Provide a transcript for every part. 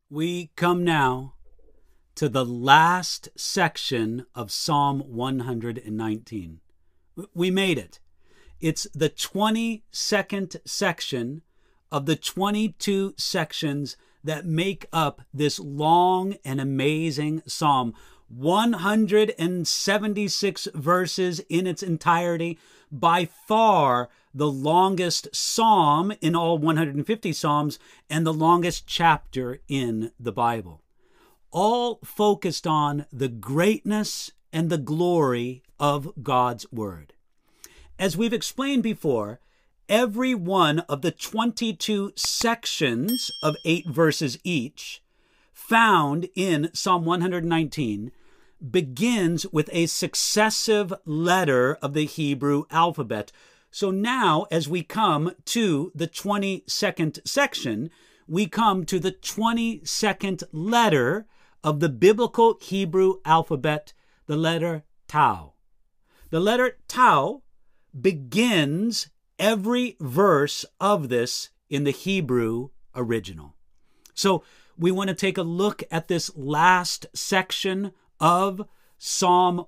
We come now to the last section of Psalm 119. We made it. It's the 22nd section of the 22 sections that make up this long and amazing psalm. 176 verses in its entirety, by far the longest psalm in all 150 psalms and the longest chapter in the Bible. All focused on the greatness and the glory of God's Word. As we've explained before, every one of the 22 sections of 8 verses each found in Psalm 119 begins with a successive letter of the Hebrew alphabet. So now, as we come to the 22nd section, we come to the 22nd letter of the biblical Hebrew alphabet, the letter Tau. The letter Tau begins every verse of this in the Hebrew original. So we want to take a look at this last section of Psalm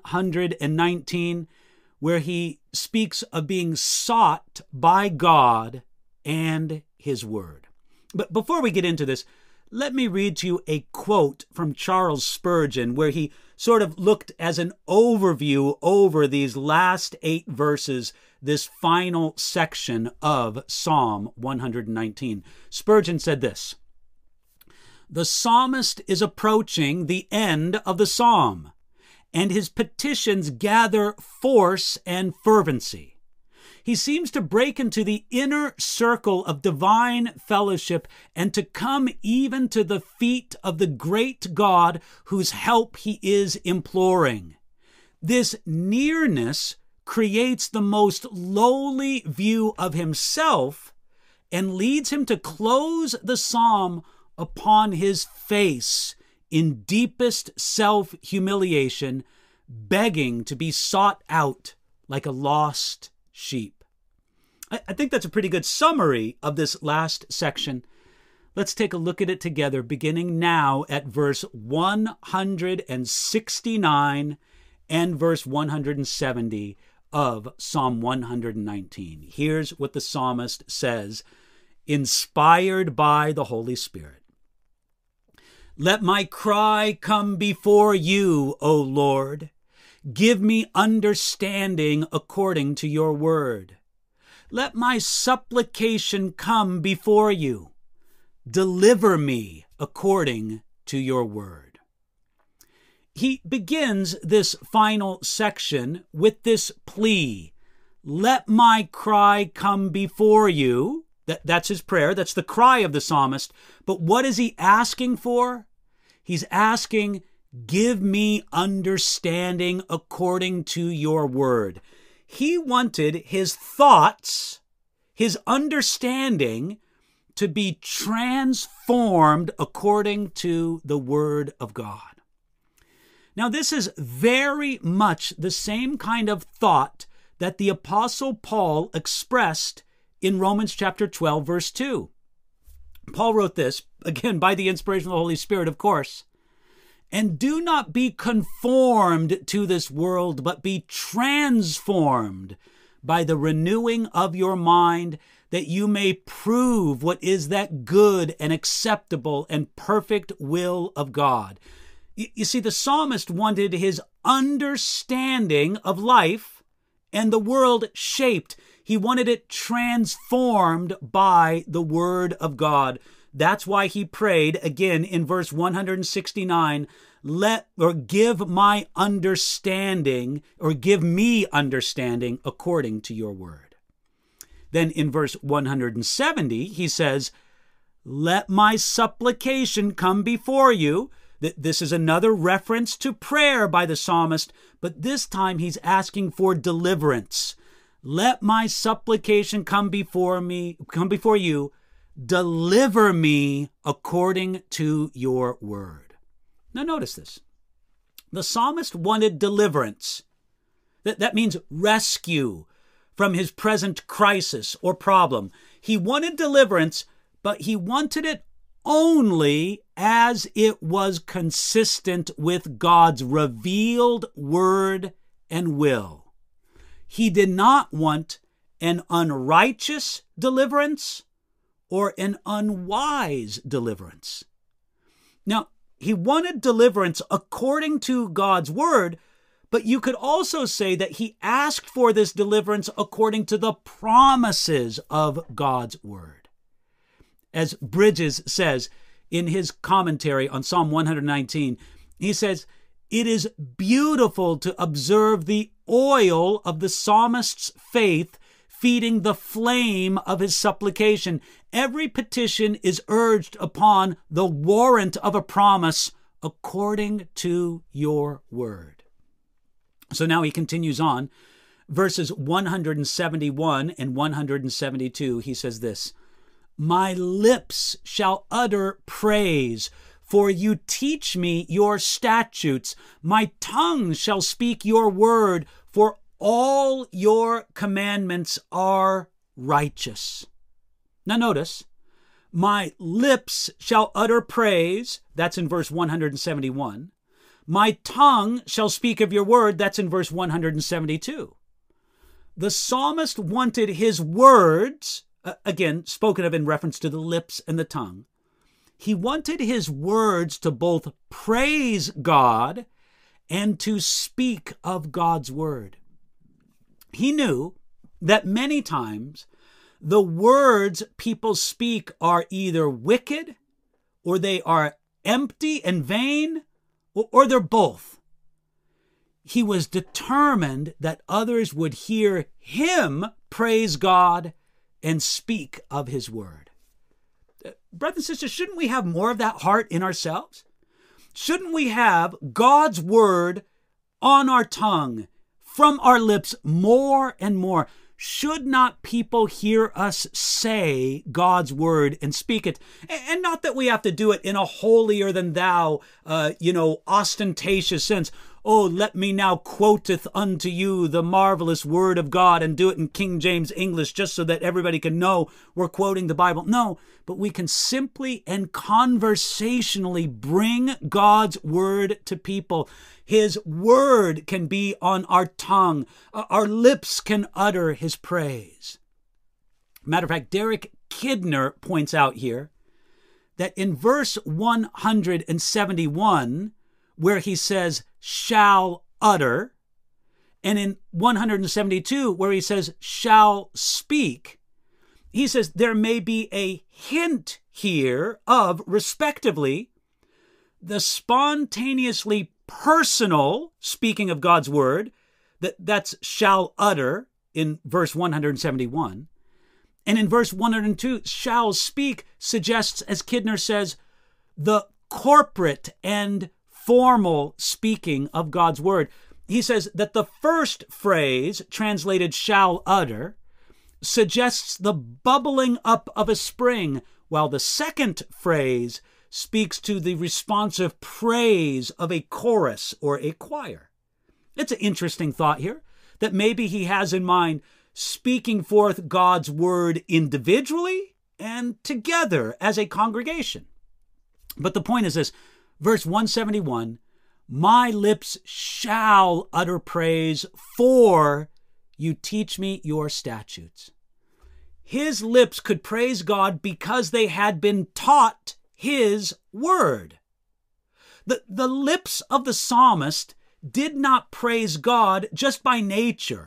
119, where he speaks of being sought by God and his word. But before we get into this, let me read to you a quote from Charles Spurgeon, where he sort of looked as an overview over these last 8 verses, this final section of Psalm 119. Spurgeon said this: "The psalmist is approaching the end of the psalm, and his petitions gather force and fervency. He seems to break into the inner circle of divine fellowship and to come even to the feet of the great God whose help he is imploring. This nearness creates the most lowly view of himself and leads him to close the psalm upon his face in deepest self-humiliation, begging to be sought out like a lost sheep." I think that's a pretty good summary of this last section. Let's take a look at it together, beginning now at verse 169 and verse 170 of Psalm 119. Here's what the psalmist says, inspired by the Holy Spirit. "Let my cry come before you, O Lord. Give me understanding according to your word. Let my supplication come before you. Deliver me according to your word." He begins this final section with this plea: let my cry come before you. That's his prayer. That's the cry of the psalmist. But what is he asking for? He's asking, give me understanding according to your word. He wanted his thoughts, his understanding, to be transformed according to the word of God. Now, this is very much the same kind of thought that the Apostle Paul expressed in Romans chapter 12, verse 2. Paul wrote this, again, by the inspiration of the Holy Spirit, of course. "And do not be conformed to this world, but be transformed by the renewing of your mind, that you may prove what is that good and acceptable and perfect will of God." You see, the psalmist wanted his understanding of life and the world shaped. He wanted it transformed by the word of God. That's why he prayed again in verse 169, give my understanding, or give me understanding according to your word. Then in verse 170, he says, let my supplication come before you. This is another reference to prayer by the psalmist, but this time he's asking for deliverance. Let my supplication come before you. Deliver me according to your word. Now notice this. The psalmist wanted deliverance. That means rescue from his present crisis or problem. He wanted deliverance, but he wanted it only as it was consistent with God's revealed word and will. He did not want an unrighteous deliverance or an unwise deliverance. Now, he wanted deliverance according to God's word, but you could also say that he asked for this deliverance according to the promises of God's word. As Bridges says in his commentary on Psalm 119, he says, "It is beautiful to observe the oil of the psalmist's faith feeding the flame of his supplication. Every petition is urged upon the warrant of a promise according to your word." So now he continues on. Verses 171 and 172, he says this, "My lips shall utter praise, for you teach me your statutes. My tongue shall speak your word, for all your commandments are righteous." Now notice, my lips shall utter praise, that's in verse 171. My tongue shall speak of your word, that's in verse 172. The psalmist wanted his words, again, spoken of in reference to the lips and the tongue. He wanted his words to both praise God and to speak of God's word. He knew that many times the words people speak are either wicked or they are empty and vain, or they're both. He was determined that others would hear him praise God and speak of his word. Brothers and sisters, shouldn't we have more of that heart in ourselves? Shouldn't we have God's word on our tongue, from our lips more and more? Should not people hear us say God's word and speak it? And not that we have to do it in a holier than thou, ostentatious sense. Oh, let me now quoteth unto you the marvelous word of God, and do it in King James English just so that everybody can know we're quoting the Bible. No, but we can simply and conversationally bring God's word to people. His word can be on our tongue. Our lips can utter his praise. Matter of fact, Derek Kidner points out here that in verse 171, where he says, shall utter, and in 172, where he says, shall speak, he says there may be a hint here of, respectively, the spontaneously personal speaking of God's word, that's shall utter in verse 171. And in verse 102, shall speak suggests, as Kidner says, the corporate and formal speaking of God's word. He says that the first phrase, translated shall utter, suggests the bubbling up of a spring, while the second phrase speaks to the responsive praise of a chorus or a choir. It's an interesting thought here, that maybe he has in mind speaking forth God's word individually and together as a congregation. But the point is this, verse 171, my lips shall utter praise, for you teach me your statutes. His lips could praise God because they had been taught his word. The lips of the psalmist did not praise God just by nature.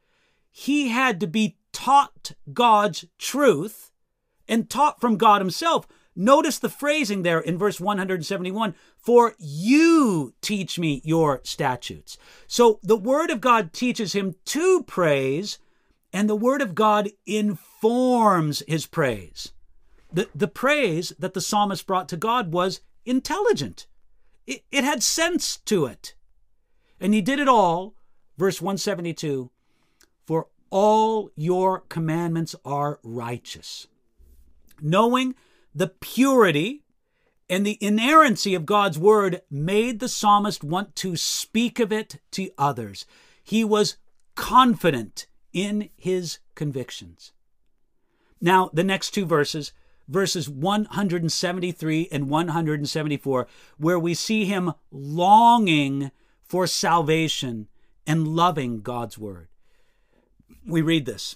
He had to be taught God's truth and taught from God himself. Notice the phrasing there in verse 171, for you teach me your statutes. So the word of God teaches him to praise, and the word of God informs his praise. The praise that the psalmist brought to God was intelligent. It had sense to it. And he did it all, verse 172, for all your commandments are righteous. Knowing the purity and the inerrancy of God's word made the psalmist want to speak of it to others. He was confident in his convictions. Now, the next two verses, verses 173 and 174, where we see him longing for salvation and loving God's word. We read this.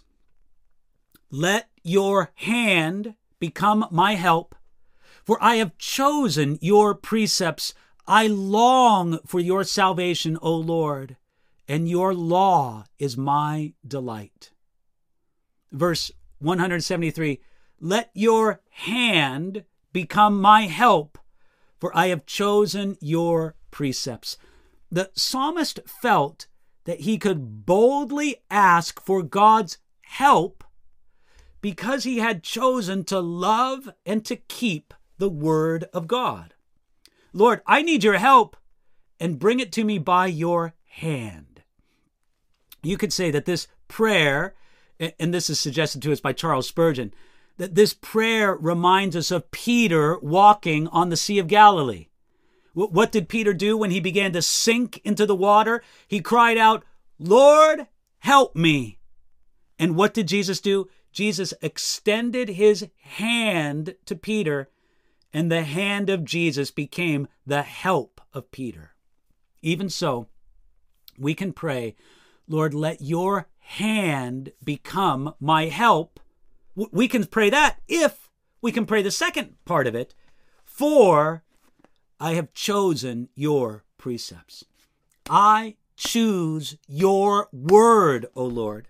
Let your hand become my help, for I have chosen your precepts. I long for your salvation, O Lord, and your law is my delight. Verse 173, let your hand become my help, for I have chosen your precepts. The psalmist felt that he could boldly ask for God's help because he had chosen to love and to keep the word of God. Lord, I need your help, and bring it to me by your hand. You could say that this prayer, and this is suggested to us by Charles Spurgeon, that this prayer reminds us of Peter walking on the Sea of Galilee. What did Peter do when he began to sink into the water? He cried out, Lord, help me. And what did Jesus do? Jesus extended his hand to Peter, and the hand of Jesus became the help of Peter. Even so, we can pray, Lord, let your hand become my help. We can pray that if we can pray the second part of it, for I have chosen your precepts. I choose your word, O Lord.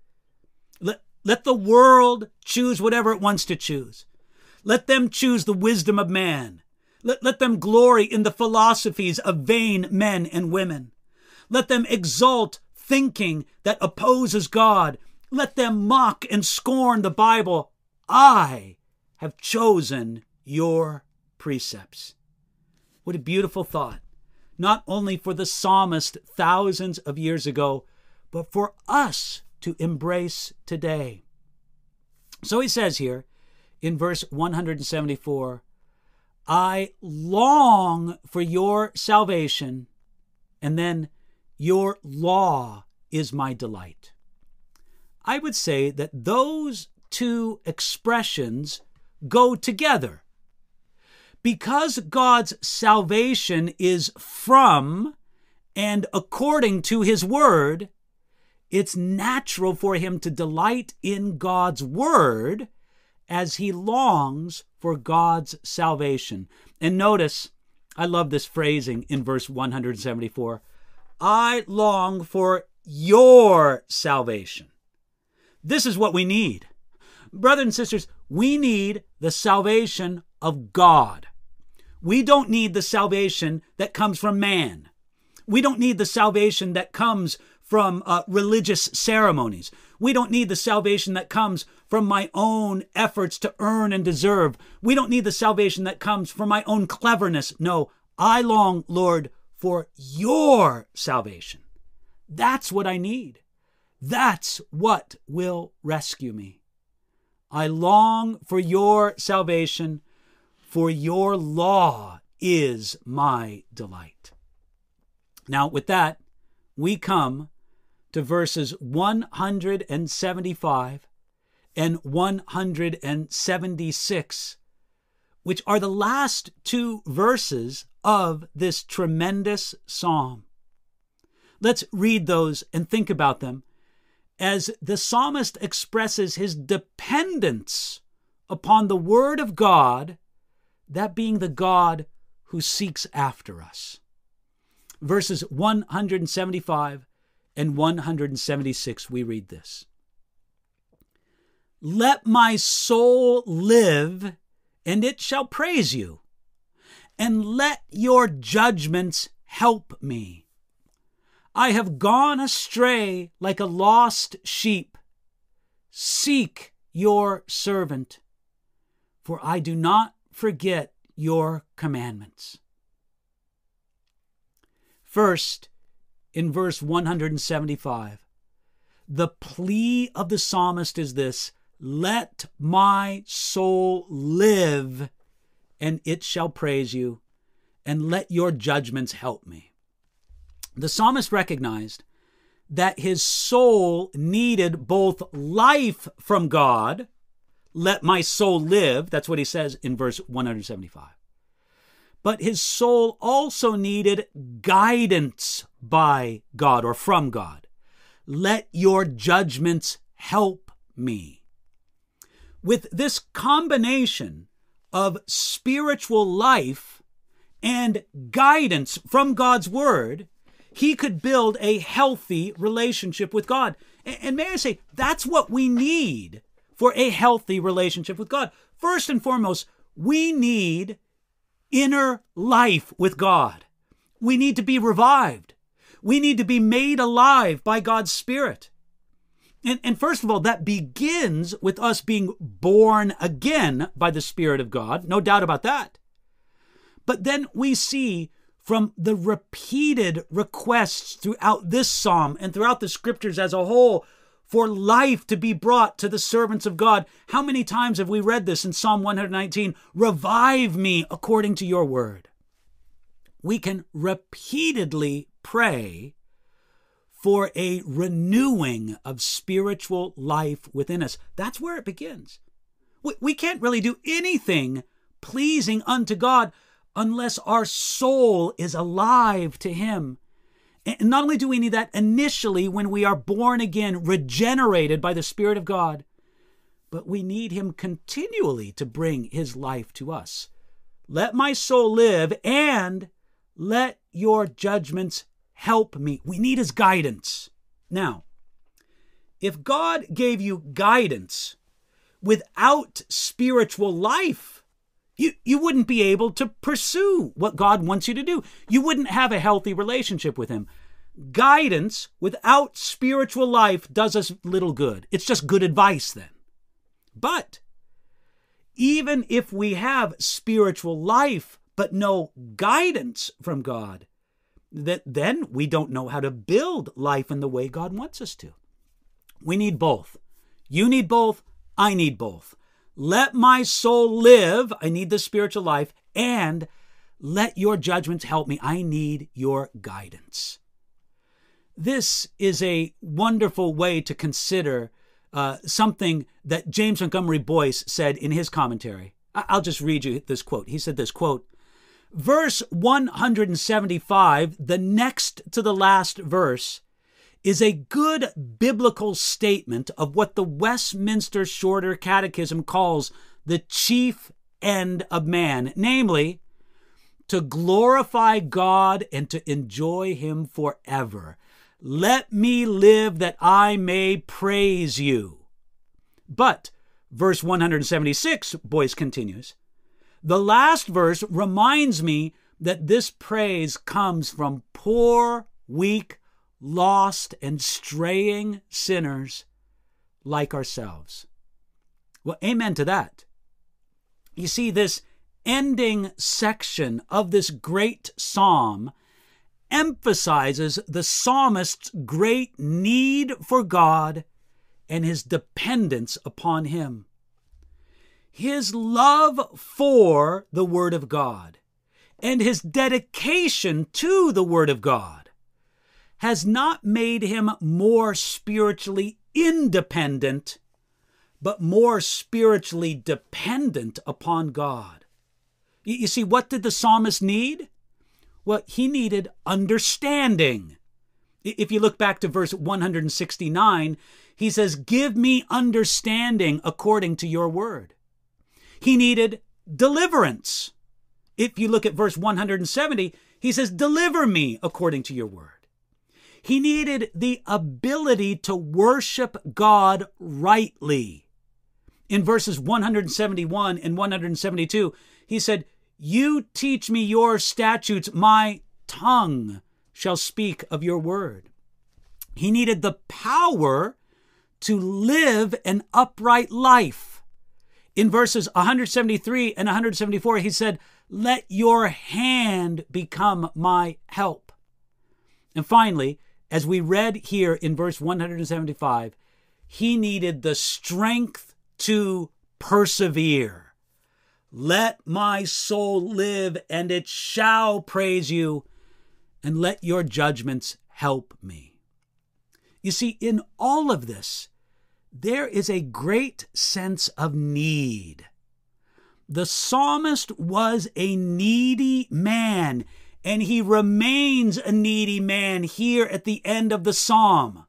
Let the world choose whatever it wants to choose. Let them choose the wisdom of man. Let them glory in the philosophies of vain men and women. Let them exalt thinking that opposes God. Let them mock and scorn the Bible. I have chosen your precepts. What a beautiful thought. Not only for the psalmist thousands of years ago, but for us to embrace today. So he says here in verse 174, I long for your salvation, and then your law is my delight. I would say that those two expressions go together. Because God's salvation is from and according to his word, it's natural for him to delight in God's word as he longs for God's salvation. And notice, I love this phrasing in verse 174. I long for your salvation. This is what we need. Brothers and sisters, we need the salvation of God. We don't need the salvation that comes from man. We don't need the salvation that comes from religious ceremonies. We don't need the salvation that comes from my own efforts to earn and deserve. We don't need the salvation that comes from my own cleverness. No, I long, Lord, for your salvation. That's what I need. That's what will rescue me. I long for your salvation, for your law is my delight. Now, with that, we come to verses 175 and 176, which are the last two verses of this tremendous psalm. Let's read those and think about them as the psalmist expresses his dependence upon the word of God, that being the God who seeks after us. Verses 175 and 176, we read this. Let my soul live, and it shall praise you, and let your judgments help me. I have gone astray like a lost sheep. Seek your servant, for I do not forget your commandments. First, in verse 175, the plea of the psalmist is this: let my soul live, and it shall praise you, and let your judgments help me. The psalmist recognized that his soul needed both life from God, let my soul live. That's what he says in verse 175. But his soul also needed guidance by God or from God. Let your judgments help me. With this combination of spiritual life and guidance from God's word, he could build a healthy relationship with God. And may I say, that's what we need for a healthy relationship with God. First and foremost, we need inner life with God. We need to be revived. We need to be made alive by God's Spirit. And first of all, that begins with us being born again by the Spirit of God. No doubt about that. But then we see from the repeated requests throughout this psalm and throughout the scriptures as a whole for life to be brought to the servants of God. How many times have we read this in Psalm 119? Revive me according to your word. We can repeatedly pray for a renewing of spiritual life within us. That's where it begins. We can't really do anything pleasing unto God unless our soul is alive to him. And not only do we need that initially when we are born again, regenerated by the Spirit of God, but we need him continually to bring his life to us. Let my soul live and let your judgments help me. We need his guidance. Now, if God gave you guidance without spiritual life, you wouldn't be able to pursue what God wants you to do. You wouldn't have a healthy relationship with him. Guidance without spiritual life does us little good. It's just good advice then. But even if we have spiritual life but no guidance from God, then we don't know how to build life in the way God wants us to. We need both. You need both. I need both. Let my soul live. I need the spiritual life. And let your judgments help me. I need your guidance. This is a wonderful way to consider something that James Montgomery Boyce said in his commentary. I'll just read you this quote. He said this, quote, verse 175, the next to the last verse, is a good biblical statement of what the Westminster Shorter Catechism calls the chief end of man, namely, to glorify God and to enjoy him forever. Let me live that I may praise you. But, verse 176, Boyce continues, the last verse reminds me that this praise comes from poor, weak, lost, and straying sinners like ourselves. Well, amen to that. You see, this ending section of this great psalm emphasizes the psalmist's great need for God and his dependence upon him. His love for the Word of God and his dedication to the Word of God has not made him more spiritually independent, but more spiritually dependent upon God. You see, what did the psalmist need? Well, he needed understanding. If you look back to verse 169, he says, give me understanding according to your word. He needed deliverance. If you look at verse 170, he says, deliver me according to your word. He needed the ability to worship God rightly. In verses 171 and 172, he said, you teach me your statutes, my tongue shall speak of your word. He needed the power to live an upright life. In verses 173 and 174, he said, let your hand become my help. And finally, as we read here in verse 175, he needed the strength to persevere. Let my soul live, and it shall praise you, and let your judgments help me. You see, in all of this, there is a great sense of need. The psalmist was a needy man, and he remains a needy man here at the end of the psalm.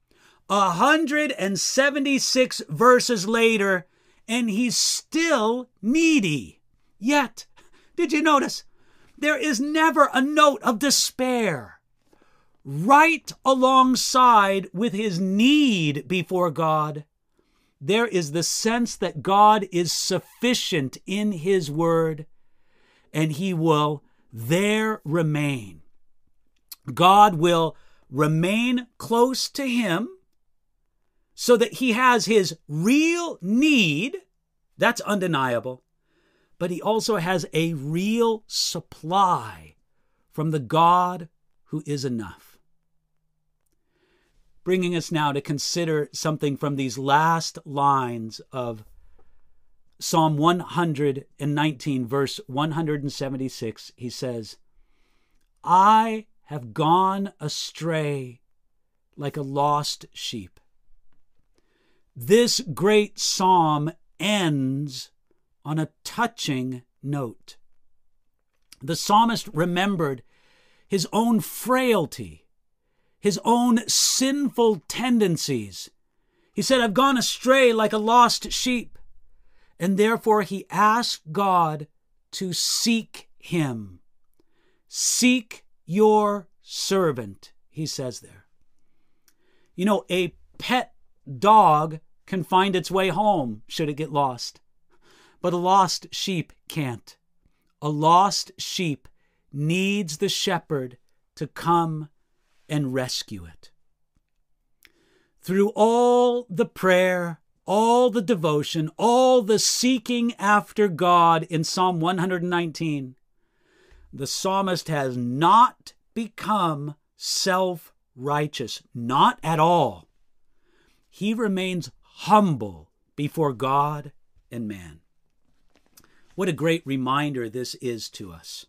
176 verses later, and he's still needy. Yet, did you notice? There is never a note of despair. Right alongside with his need before God, there is the sense that God is sufficient in his word, and he will there remain. God will remain close to him so that he has his real need. That's undeniable. But he also has a real supply from the God who is enough. Bringing us now to consider something from these last lines of Psalm 119, verse 176. He says, I have gone astray like a lost sheep. This great psalm ends on a touching note. The psalmist remembered his own frailty, his own sinful tendencies. He said, I've gone astray like a lost sheep. And therefore he asked God to seek him. Seek your servant, he says there. You know, a pet dog can find its way home should it get lost. But a lost sheep can't. A lost sheep needs the shepherd to come and rescue it. Through all the prayer, all the devotion, all the seeking after God in Psalm 119, the psalmist has not become self-righteous, not at all. He remains humble before God and man. What a great reminder this is to us.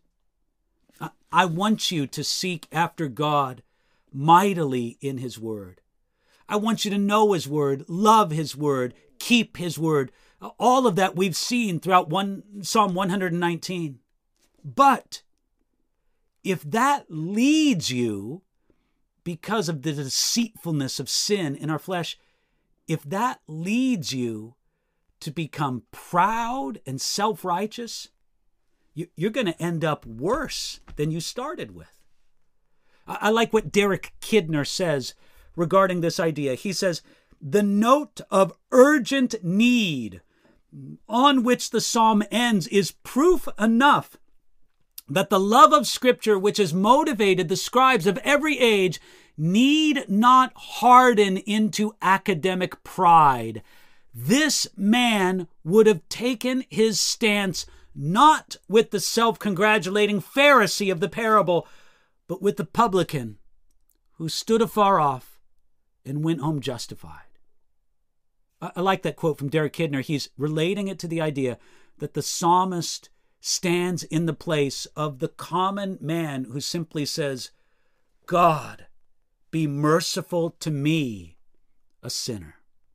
I want you to seek after God mightily in his word. I want you to know his word, love his word, keep his word. All of that we've seen throughout Psalm 119. But if that leads you, because of the deceitfulness of sin in our flesh, if that leads you to become proud and self-righteous, you're going to end up worse than you started with. I like what Derek Kidner says regarding this idea. He says, the note of urgent need on which the psalm ends is proof enough that the love of Scripture, which has motivated the scribes of every age, need not harden into academic pride. This man would have taken his stance not with the self-congratulating Pharisee of the parable, but with the publican who stood afar off and went home justified. I like that quote from Derek Kidner. He's relating it to the idea that the psalmist stands in the place of the common man who simply says, God, be merciful to me, a sinner.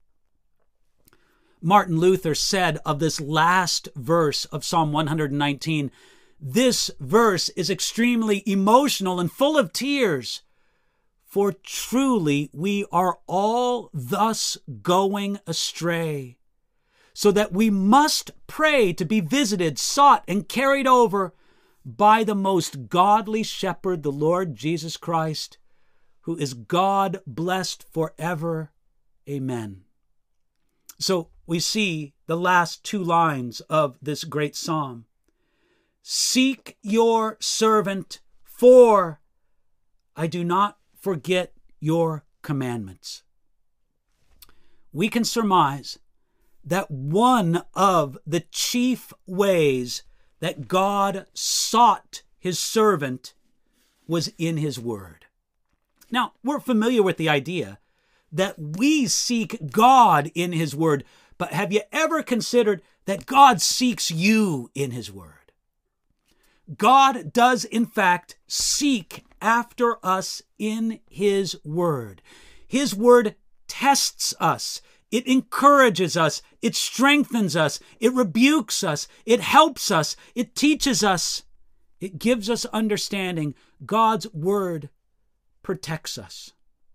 Martin Luther said of this last verse of Psalm 119, this verse is extremely emotional and full of tears, for truly we are all thus going astray, so that we must pray to be visited, sought, and carried over by the most godly shepherd, the Lord Jesus Christ, who is God blessed forever. Amen. So we see the last two lines of this great psalm. Seek your servant, for I do not forget your commandments. We can surmise that one of the chief ways that God sought his servant was in his word. Now, we're familiar with the idea that we seek God in his word, but have you ever considered that God seeks you in his word? God does, in fact, seek after us in his word. His word tests us. It encourages us. It strengthens us. It rebukes us. It helps us. It teaches us. It gives us understanding. God's word protects us.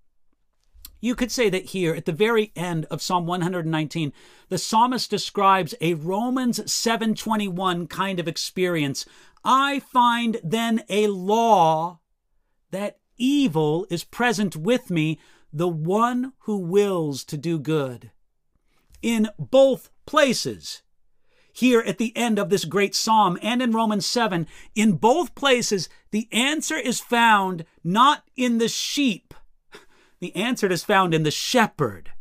You could say that here at the very end of Psalm 119, the psalmist describes a Romans 7:21 kind of experience. I find then a law that evil is present with me, the one who wills to do good. In both places, here at the end of this great psalm and in Romans 7, in both places, the answer is found not in the sheep. The answer is found in the shepherd.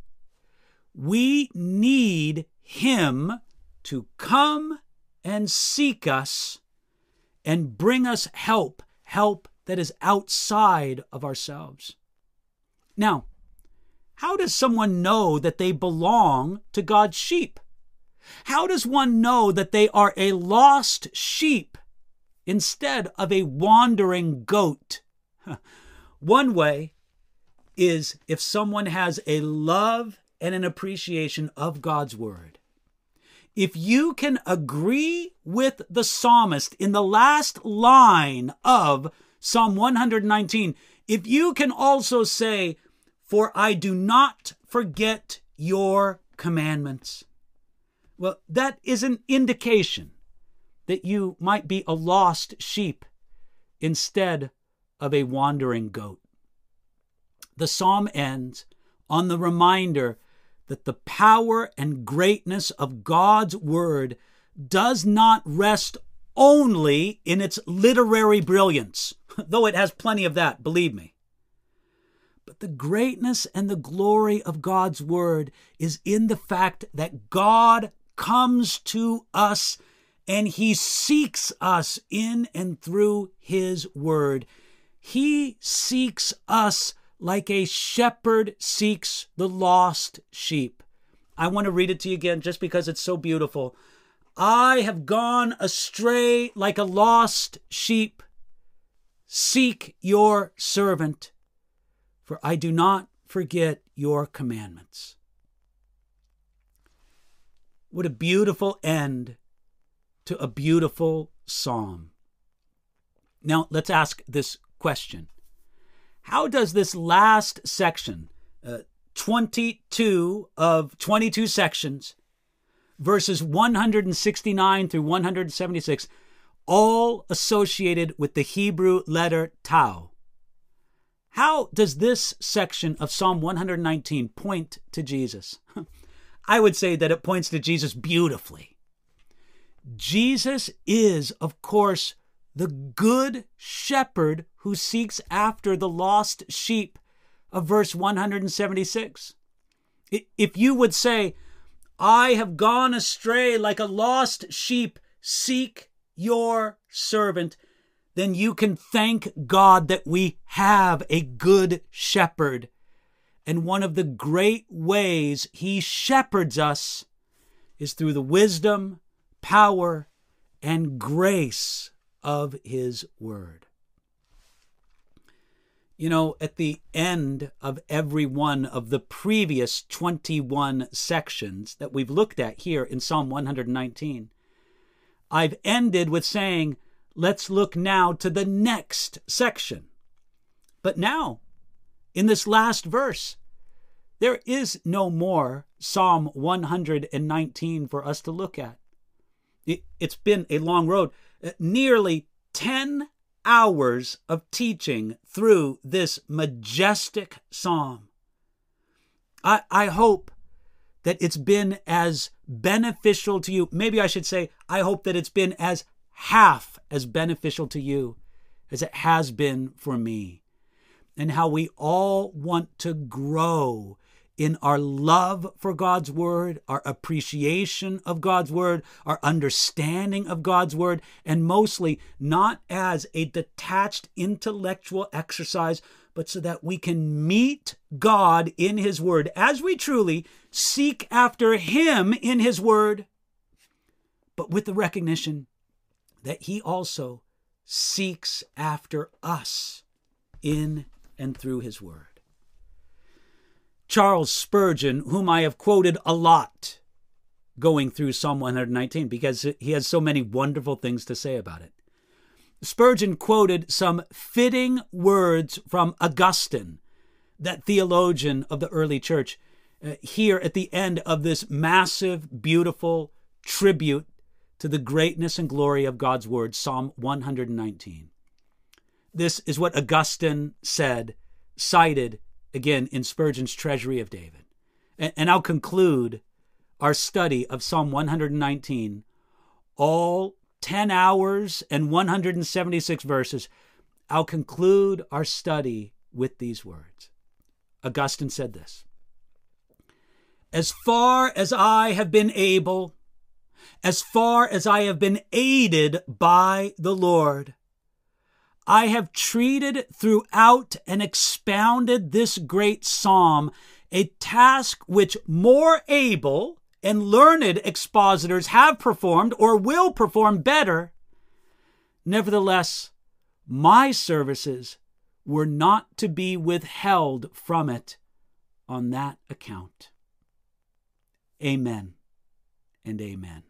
We need him to come and seek us and bring us help that is outside of ourselves. Now, how does someone know that they belong to God's sheep? How does one know that they are a lost sheep instead of a wandering goat? One way is if someone has a love and an appreciation of God's word. If you can agree with the psalmist in the last line of Psalm 119, if you can also say, for I do not forget your commandments, well, that is an indication that you might be a lost sheep instead of a wandering goat. The psalm ends on the reminder that the power and greatness of God's word does not rest only in its literary brilliance, though it has plenty of that, believe me. But the greatness and the glory of God's word is in the fact that God comes to us and he seeks us in and through his word. He seeks us like a shepherd seeks the lost sheep. I want to read it to you again just because it's so beautiful. I have gone astray like a lost sheep. Seek your servant, for I do not forget your commandments. What a beautiful end to a beautiful psalm. Now, let's ask this question. How does this last section, 22 of 22 sections, verses 169 through 176, all associated with the Hebrew letter Tau, how does this section of Psalm 119 point to Jesus? I would say that it points to Jesus beautifully. Jesus is, of course, the good shepherd who seeks after the lost sheep of verse 176. If you would say, I have gone astray like a lost sheep, seek your servant, then you can thank God that we have a good shepherd. And one of the great ways he shepherds us is through the wisdom, power, and grace of his word. You know, at the end of every one of the previous 21 sections that we've looked at here in Psalm 119, I've ended with saying, let's look now to the next section. But now, in this last verse, there is no more Psalm 119 for us to look at. It's been a long road. Nearly 10 hours of teaching through this majestic psalm. I hope that it's been as beneficial to you. Maybe I should say, I hope that it's been as half as beneficial to you as it has been for me. And how we all want to grow in our love for God's word, our appreciation of God's word, our understanding of God's word, and mostly not as a detached intellectual exercise, but so that we can meet God in his word as we truly seek after him in his word, but with the recognition that he also seeks after us in and through his word. Charles Spurgeon, whom I have quoted a lot going through Psalm 119 because he has so many wonderful things to say about it. Spurgeon quoted some fitting words from Augustine, that theologian of the early church, here at the end of this massive, beautiful tribute to the greatness and glory of God's word, Psalm 119. This is what Augustine said, cited again in Spurgeon's Treasury of David. And I'll conclude our study of Psalm 119, all 10 hours and 176 verses. I'll conclude our study with these words. Augustine said this: "As far as I have been able, as far as I have been aided by the Lord, I have treated throughout and expounded this great psalm, a task which more able and learned expositors have performed or will perform better. Nevertheless, my services were not to be withheld from it on that account." Amen and amen.